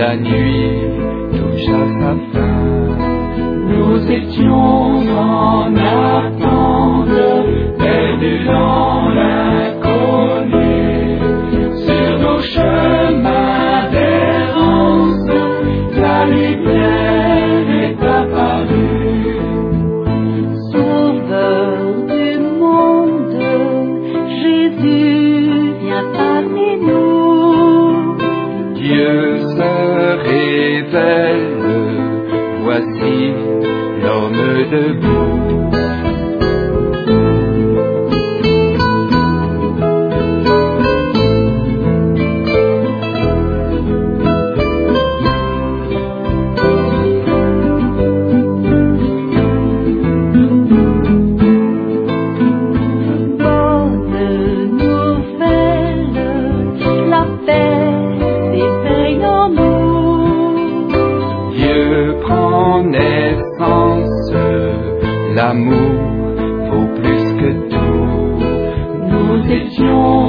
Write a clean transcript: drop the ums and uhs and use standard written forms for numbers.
la nuit touche à sa fin. Nous étions en attente, perdus dans l'inconnu. Sur nos chemins d'errance, la lumière est apparue. Sauveur du monde, Jésus vient parmi nous. Dieu se révèle, voici l'homme debout. L'amour vaut plus que tout. Nous étions